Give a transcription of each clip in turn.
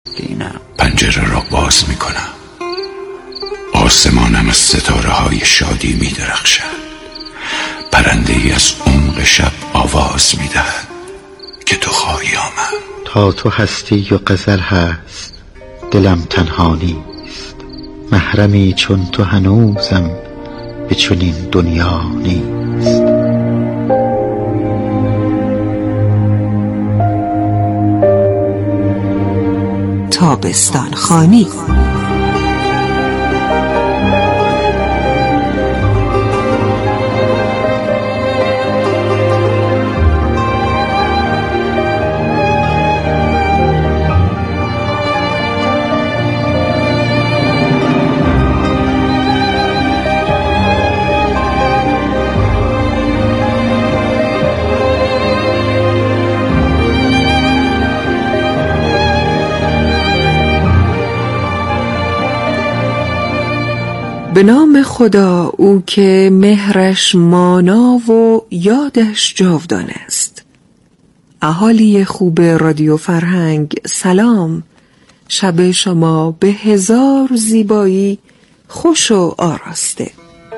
پنجره را باز میکنم. آسمانم از ستاره های شادی میدرخشد. پرنده ای از عمق شب آواز میدهد که تو خواهی آمد. تا تو هستی و غزل هست دلم تنها نیست. محرمی چون تو هنوزم به چنین دنیا نیست. تابستان خوانی. به نام خدا، او که مهرش مانا و یادش جاودان است. اهالی خوب رادیو فرهنگ، سلام. شب شما به هزار زیبایی خوش و آراسته.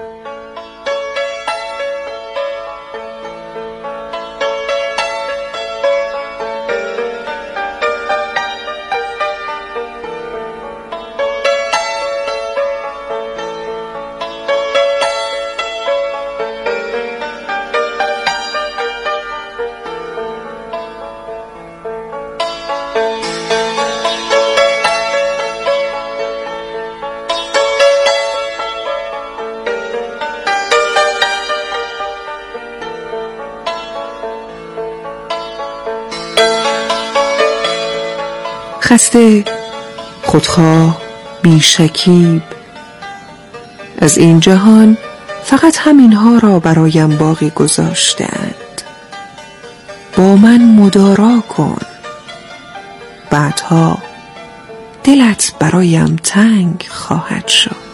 خسته، خودخواه، بی‌شکیب، از این جهان فقط همینها را برایم باقی گذاشتند. با من مدارا کن، بعدها دلت برایم تنگ خواهد شد.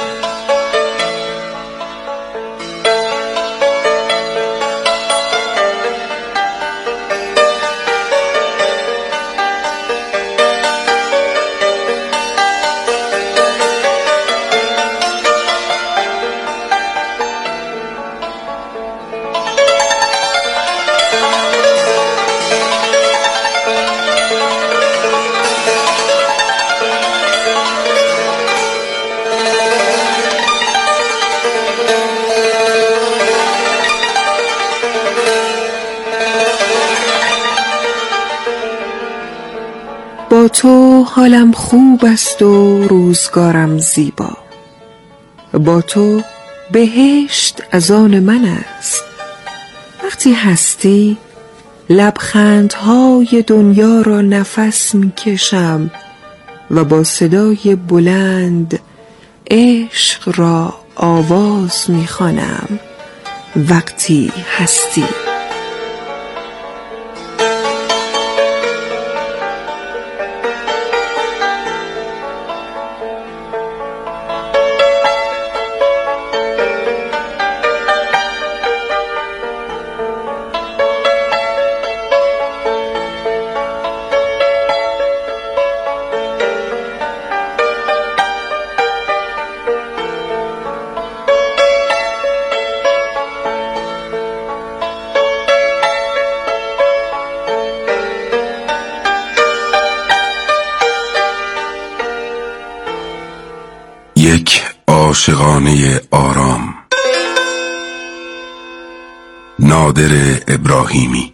با تو حالم خوب است و روزگارم زیبا. با تو بهشت از آن من است. وقتی هستی لبخندهای دنیا را نفس می‌کشم و با صدای بلند عشق را آواز می‌خوانم. وقتی هستی یک عاشقانه آرام. نادر ابراهیمی.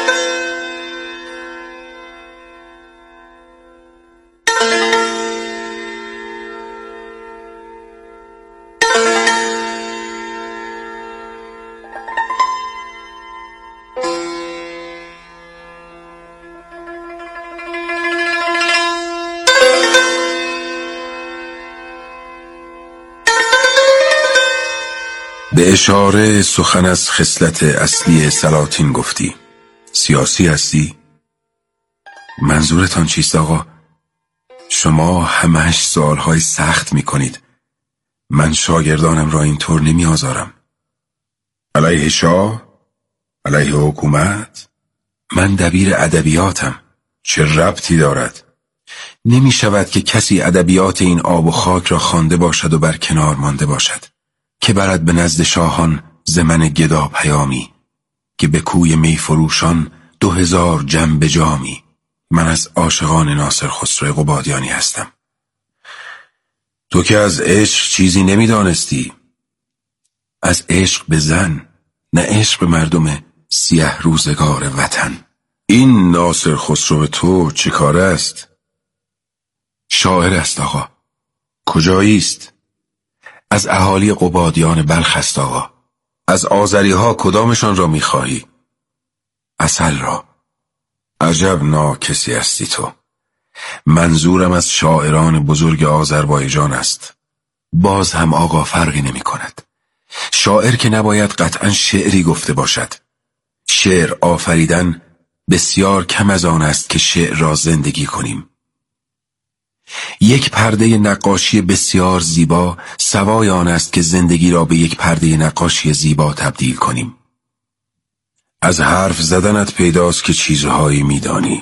به اشاره سخن از خصلت اصلی سلاطین گفتی. سیاسی هستی؟ منظورتان چیست آقا؟ شما همش سوالهای سخت می کنید. من شاگردانم را اینطور نمی آزارم. علیه شاه؟ علیه حکومت؟ من دبیر ادبیاتم. چه ربطی دارد؟ نمی شود که کسی ادبیات این آب و خاک را خوانده باشد و بر کنار مانده باشد که برد به نزد شاهان زمن گدا پیامی که به کوی می فروشان 2000 جم به جامی. من از عاشقان ناصر خسرو قبادیانی هستم. تو که از عشق چیزی نمی دانستی. از عشق به زن، نه عشق به مردم سیه روزگار وطن. این ناصر خسرو تو چه کار است؟ شاعر است آقا. کجایی است؟ از اهالی قبادیان بلخ است آقا. از آذری ها کدامشان را می‌خواهی؟ عسل را. عجب ناکسی هستی تو. منظورم از شاعران بزرگ آذربایجان است. باز هم آقا فرقی نمی کند. شاعر که نباید قطعا شعری گفته باشد. شعر آفریدن بسیار کم از آن است که شعر را زندگی کنیم. یک پرده نقاشی بسیار زیبا سوای آن است که زندگی را به یک پرده نقاشی زیبا تبدیل کنیم. از حرف زدنت پیداست که چیزهایی میدانی.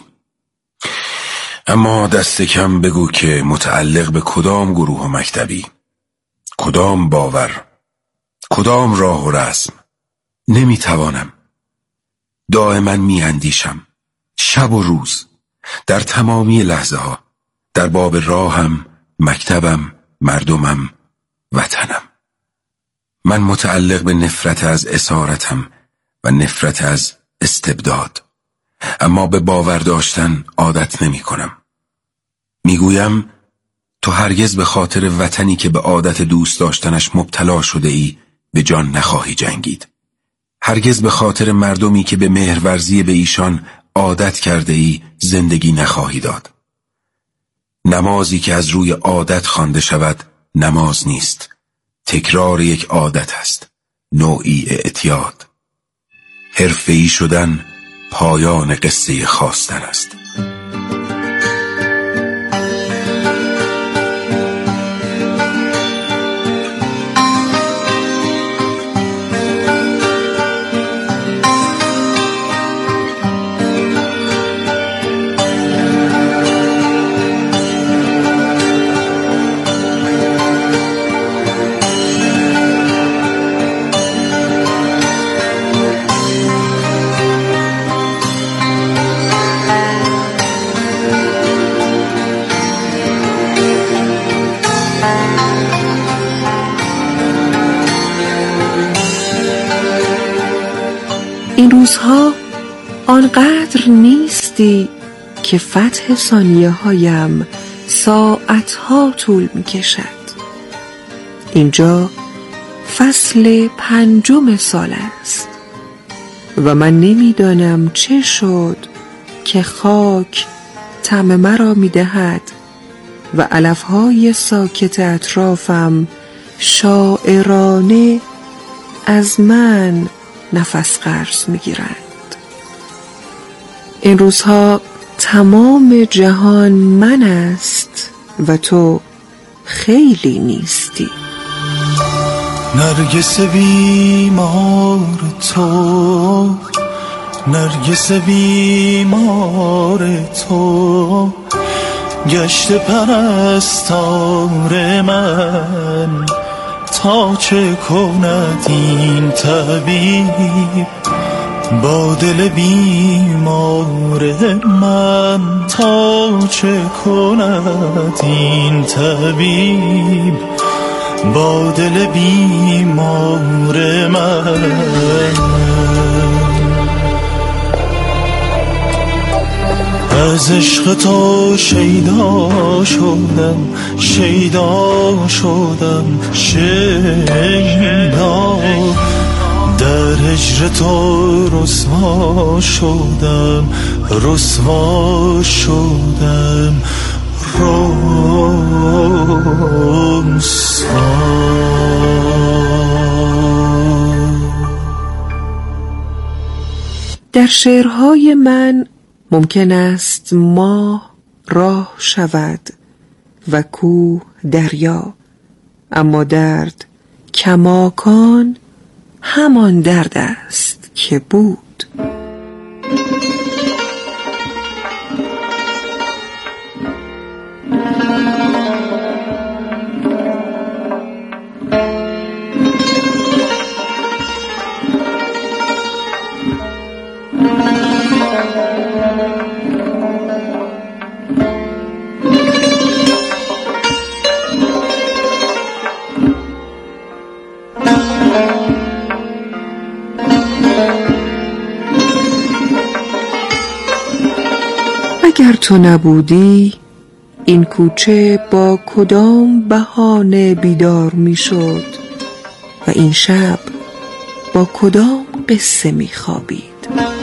اما دست کم بگو که متعلق به کدام گروه و مکتبی، کدام باور، کدام راه و رسم. نمیتوانم. دائما میاندیشم، شب و روز، در تمامی لحظه ها، در باب راهم، مکتبم، مردمم، وطنم. من متعلق به نفرت از اسارتم و نفرت از استبداد، اما به باور داشتن عادت نمی کنم. میگویم تو هرگز به خاطر وطنی که به عادت دوست داشتنش مبتلا شده ای به جان نخواهی جنگید. هرگز به خاطر مردمی که به مهرورزی به ایشان عادت کرده ای زندگی نخواهی داد. نمازی که از روی عادت خوانده شود نماز نیست، تکرار یک عادت است، نوعی اعتیاد. حرفه‌ای شدن پایان قصه خواستن است. این روزها آنقدر نیستی که فتح ثانیه هایم ساعتها طول می کشد. اینجا فصل 5 سال است و من نمیدانم چه شد که خاک طعم مرا می دهد و علفهای ساکت اطرافم شاعرانه از من نفس قرض می‌گیرند. این روزها تمام جهان من است و تو خیلی نیستی. نرگس بیمار تو، نرگس بیمار تو، گشت پرستار من. تا چه کند این طبیب با دل بیمار من؟ تا چه کند این طبیب با دل بیمار من؟ از عشق تو شیدا شدم، شیدا شدم، شیدا. در هجر تو رسوا شدم، رسوا شدم، رسوا. در شعرهای من ممکن است ماه راه شود و کوه دریا، اما درد کماکان همان درد است که بود. تو نبودی این کوچه با کدام بهانه بیدار می شد و این شب با کدام قصه می خوابید؟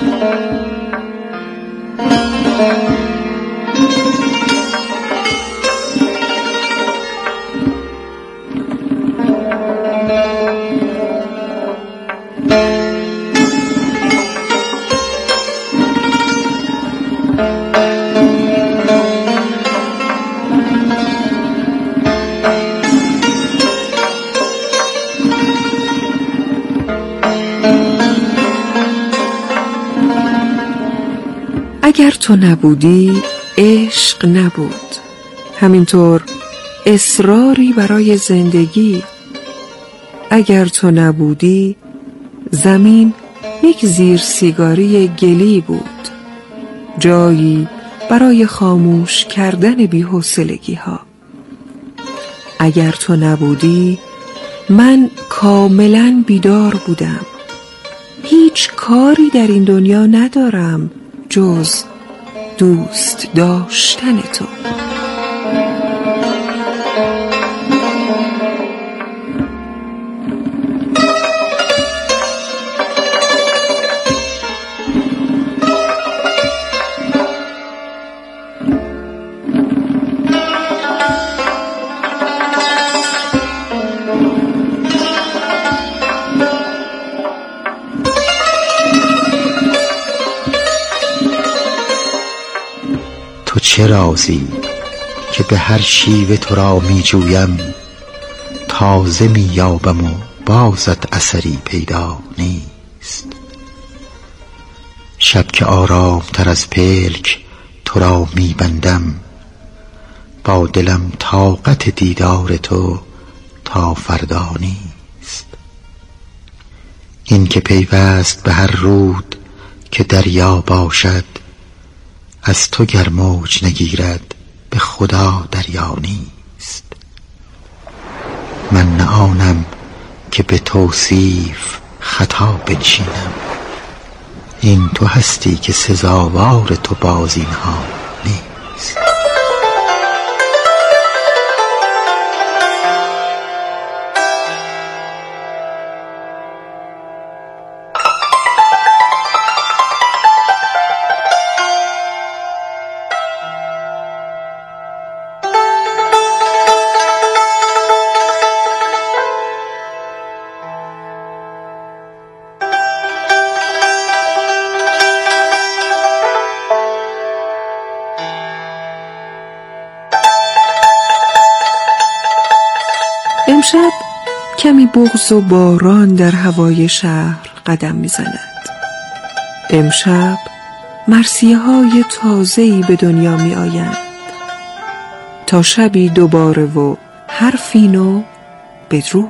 اگر تو نبودی عشق نبود، همینطور اصراری برای زندگی. اگر تو نبودی زمین یک زیر سیگاری گلی بود، جایی برای خاموش کردن بی‌حوصلگی ها. اگر تو نبودی من کاملا بیدار بودم، هیچ کاری در این دنیا ندارم جز دوست داشتن تو. تو چه رازی که به هر شیوه تو را می جویم، تازه می یابم و بازت اثری پیدا نیست. شب که آرام تر از پلک تو را می بندم، با دلم طاقت دیدار تو تا فردا نیست. این که پیوست به هر رود که دریا باشد، از تو گر موج نگیرد به خدا دریا نیست. من نه آنم که به توصیف خطا بنشینم، این تو هستی که سزاوار تو باز اینها نیست. امشب کمی بغض و باران در هوای شهر قدم میزند. امشب مرثیه های تازه‌ای به دنیا می آیند، تا شبی دوباره و حرفی نو. بدرود.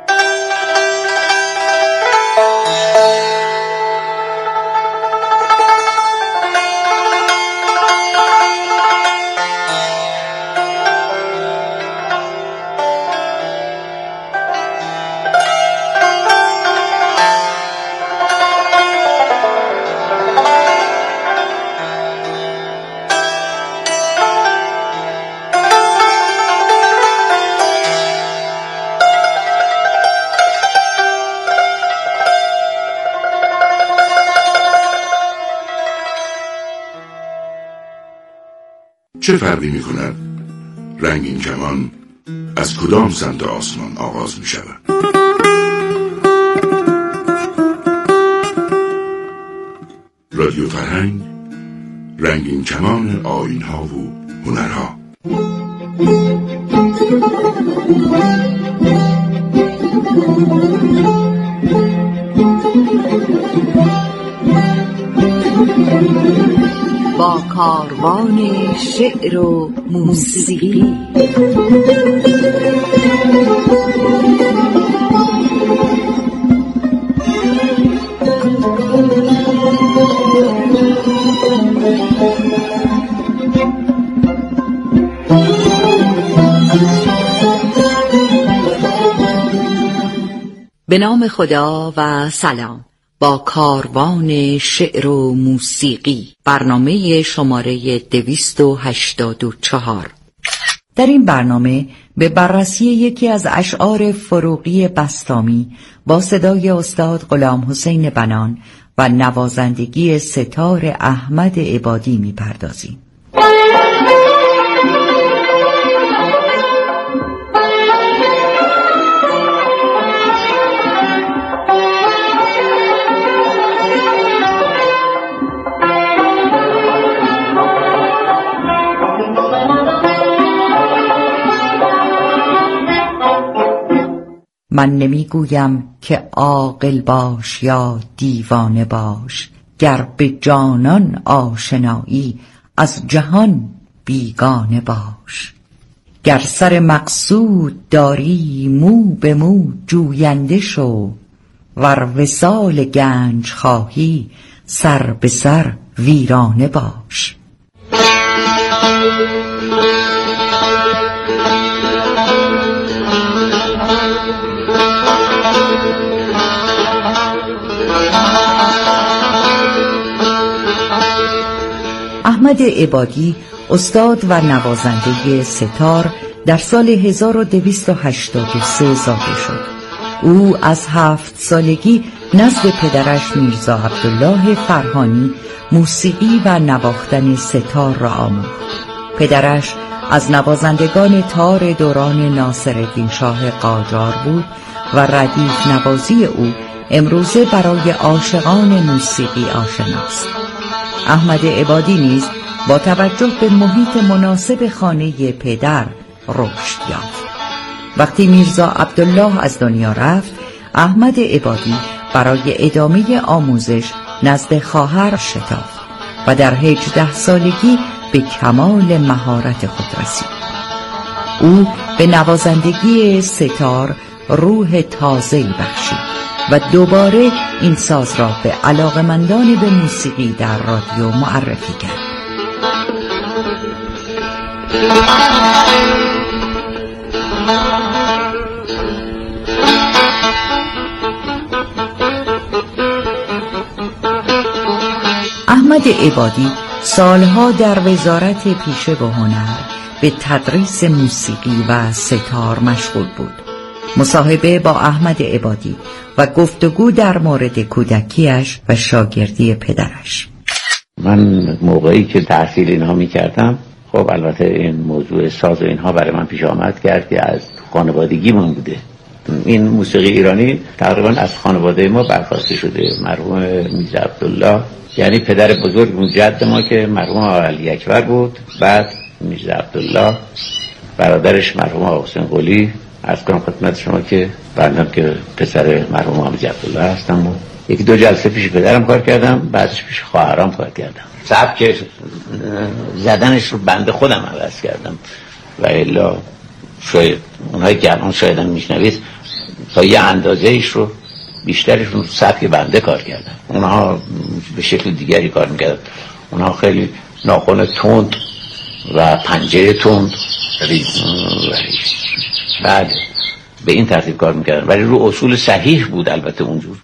چه فرقی می کند رنگین کمان از کدام سمت آسمان آغاز می شود؟ رادیو فرهنگ، رنگین کمان آیین‌ها و هنرها. با کاروان شعر و موسیقی. به نام خدا و سلام. با کاروان شعر و موسیقی، برنامه شماره 284. در این برنامه به بررسی یکی از اشعار فروغی بسطامی با صدای استاد غلامحسین بنان و نوازندگی ستار احمد عبادی می‌پردازیم. من نمیگویم که عاقل باش یا دیوانه باش، گر به جانان آشنایی از جهان بیگانه باش. گر سر مقصود داری مو به مو جوینده شو، ور وصال گنج خواهی سر به سر ویرانه باش. احمد عبادی استاد و نوازنده ستار در سال 1283 زاده شد. او از 7 سالگی نزد پدرش میرزا عبدالله فرهانی موسیقی و نواختن ستار را آموخت. پدرش از نوازندگان تار دوران ناصرالدین شاه قاجار بود و ردیف نوازی او امروزه برای عاشقان موسیقی آشناست. احمد عبادی نیز با توجه به محیط مناسب خانه پدر رشد یافت. وقتی میرزا عبدالله از دنیا رفت، احمد عبادی برای ادامه آموزش نزد خواهر شتافت و در 18 سالگی به کمال مهارت خود رسید. او به نوازندگی ستار روح تازه‌ای بخشید و دوباره این ساز را به علاقمندان به موسیقی در رادیو معرفی کرد. احمد عبادی سالها در وزارت پیشه و هنر به تدریس موسیقی و ستار مشغول بود. مصاحبه با احمد عبادی و گفتگو در مورد کودکیش و شاگردی پدرش. من موقعی که تحصیل اینها میکردم، خب البته این موضوع ساز و اینها برای من پیش آمد کرد که از خانوادگی من بوده. این موسیقی ایرانی تقریبا از خانواده ما برخواسته شده. مرحوم میرزا عبدالله یعنی پدر بزرگ جد ما که مرحوم علی اکبر بود، بعد میرزا عبدالله برادرش مرحوم حسین قلی. از کنم خدمت شما که بندم که پسر مرحوم حامد عبدالله هستم و 1-2 جلسه پیش پدرم کار کردم، بعدش پیش خواهرام کار کردم. سبک زدنش رو بنده خودم عوض کردم و الا شاید اونهای که الان شاید هم میشنوید تا یه اندازه ایش رو بیشترش رو سبک بنده کار کردم. اونها به شکل دیگری کار میکردن. اونها خیلی ناخن تند و پنجه تند بعد به این ترتیب کار میکردن، ولی رو اصول صحیح بود البته اونجور.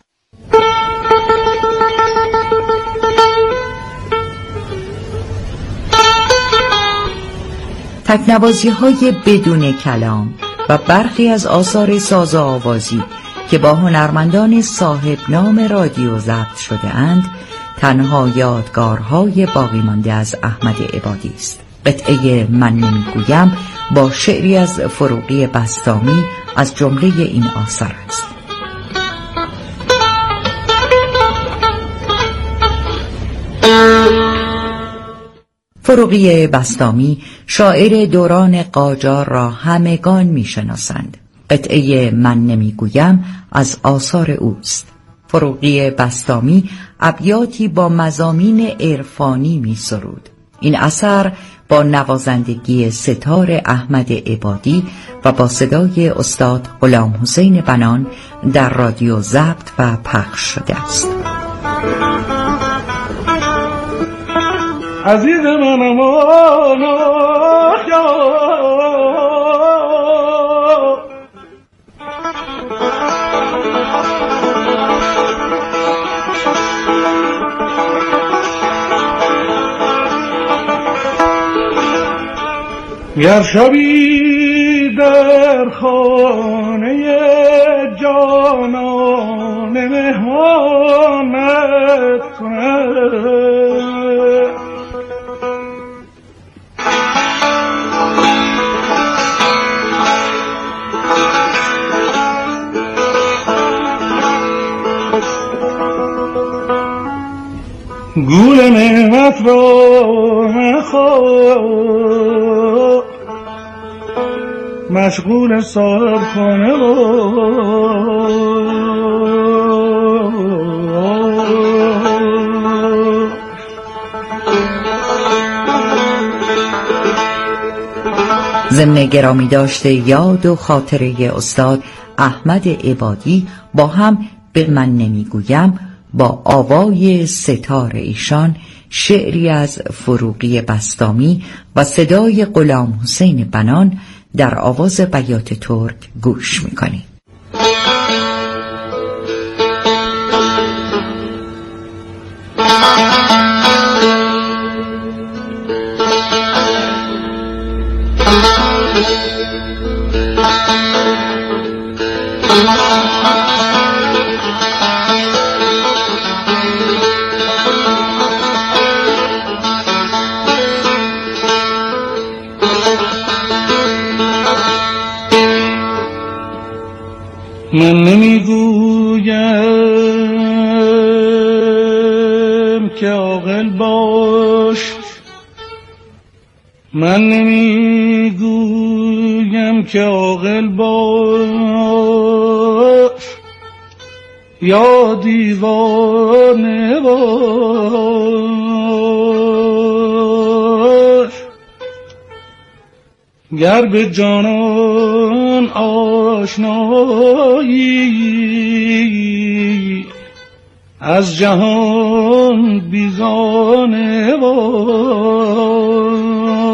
تکنوازی های بدون کلام و برخی از آثار ساز و آوازی که با هنرمندان صاحب نام رادیو ضبط شده اند تنها یادگارهای باقی مانده از احمد عبادی است. قطعه من نمیگویم با شعری از فروغی بسطامی از جمله این آثار است. فروغی بسطامی شاعر دوران قاجار را همگان میشناسند. قطعه من نمیگویم از آثار اوست. فروغی بسطامی ابیاتی با مضامین عرفانی می سرود. این اثر با نوازندگی ستار احمد عبادی و با صدای استاد غلامحسین بنان در رادیو ضبط و پخش شده است. عزیز منم گر شبی در خانه جانان مهمانت کنم، گول نعمت را نخواه، مشغول صاحب خانه ضمن گرامی داشته یاد و خاطره استاد احمد عبادی با هم به من نمیگویم با آوای ستار ایشان شعری از فروغی بسطامی و صدای غلام حسین بنان در آواز بیات ترک گوش میکنیم. من نمیگویم که عاقل باش، من نمیگویم که عاقل باش یا دیوانه باش، گر به جانان آشنایی از جهان بیگانه باش.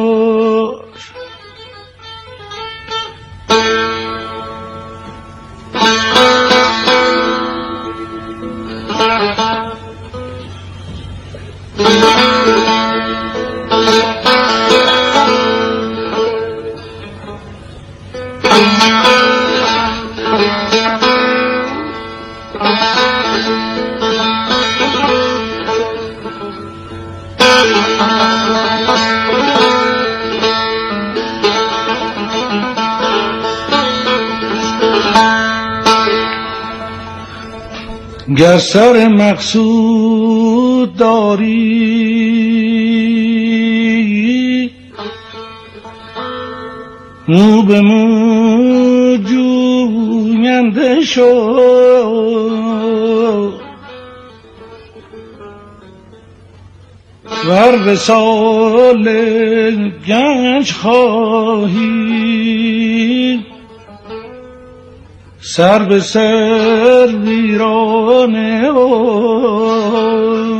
گر سر مقصود داری مو به مو جوینده شو، ور وصال گنج خواهی سر به سر ویرانه باش.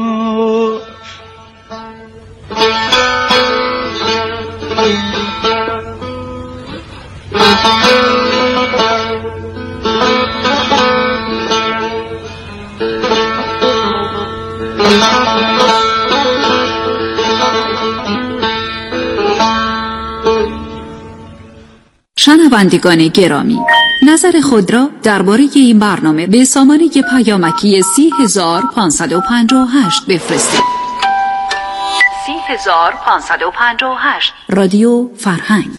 شنوندگان گرامی، نظر خود را درباره این برنامه به سامانه پیامکی 30558 بفرستید. 30558 رادیو فرهنگ.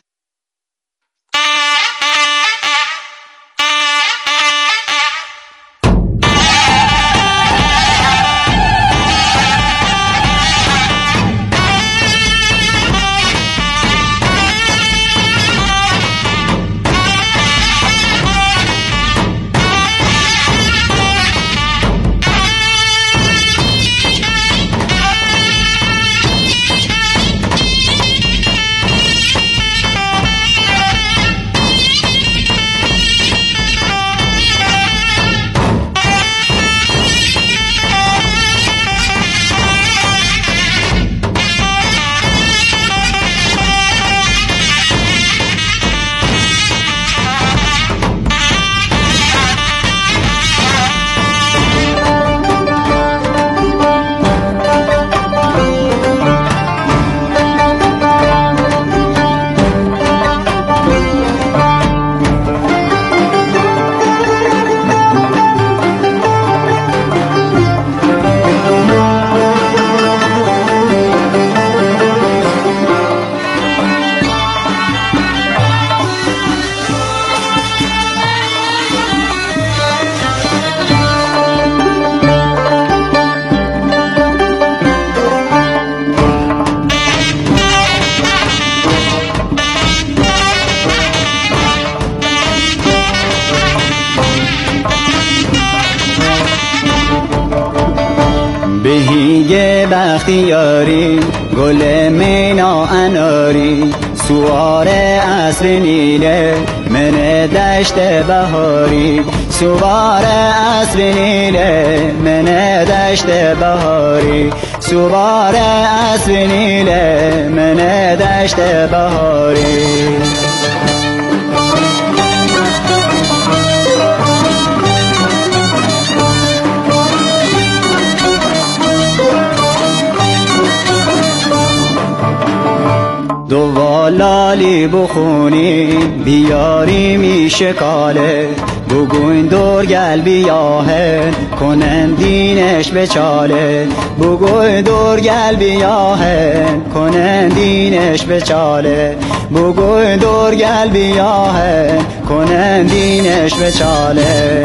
بختیاری گل مینا اناری سوار اسب نیله من دشت بهاری سوار اسب نیله من دشت بهاری سوار اسب نیله من دشت بهاری دوالالی بخونی بیاری میشکاله بگوین دور گل بیاهن کنن دینش بچاله بگوین دور گل بیاهن کنن دینش بچاله بگوین دور گل بیاهن کنن دینش بچاله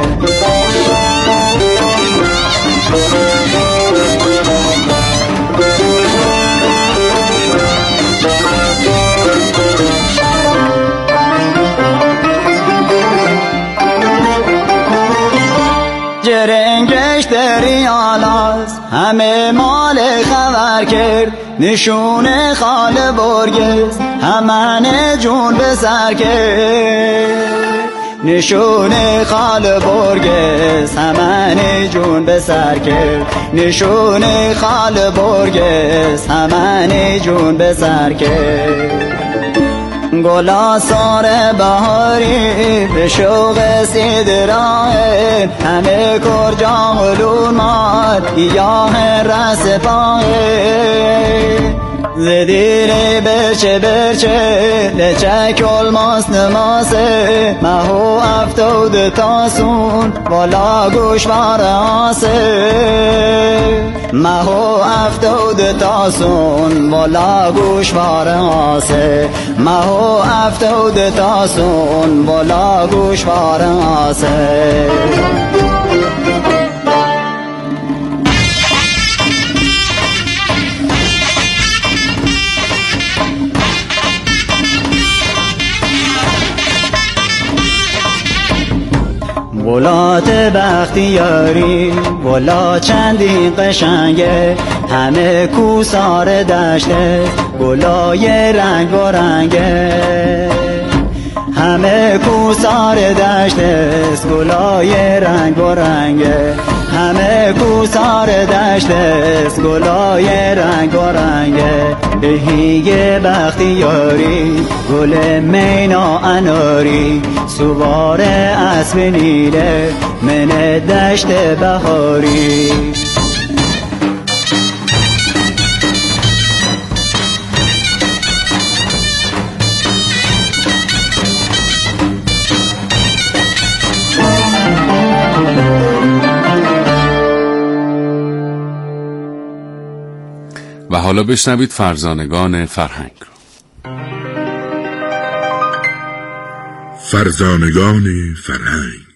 جرنگش دریالاست همه مال خبر کرد نشون خال برگز همه جون به سر کرد نشون خال برگز همه جون به سر کرد نشون خال برگز همه جون به سر کرد گلا سار بهاری به شوق سیدراه همه کرجا هلون ماد یاه رس پاه زدیر برچه برچه لچک الماس نماسه مهو افتود تاسون والا گوشوار آسه مهو افتود تاسون والا گوشوار آسه مهو افتود تاسون والا گوشوار آسه ولات بختیاری ولا چندی قشنگه همه کوسار دشته گلای رنگ و رنگه همه کوسار دشته گلای رنگ و رنگه همه کوسار دشته گلای رنگ و رنگه بهیگ بختیاری گل مینا اناری سوار اسب نیله من دشت بهاری و حالا بشنوید فرزانگان فرهنگ رو. فرزانگان فرهنگ،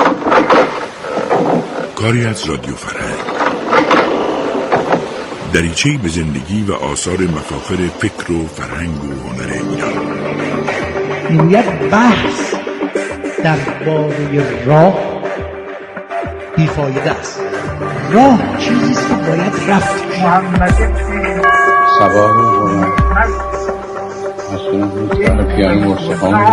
کاری از رادیو فرهنگ، دریچه‌ای به زندگی و آثار مفاخر فکر و فرهنگ و هنر ایران. یک بحث درباره راه بیفایده است. راه چیزی است که باید رفت. سبا رو مسئولان پیانو مرسخان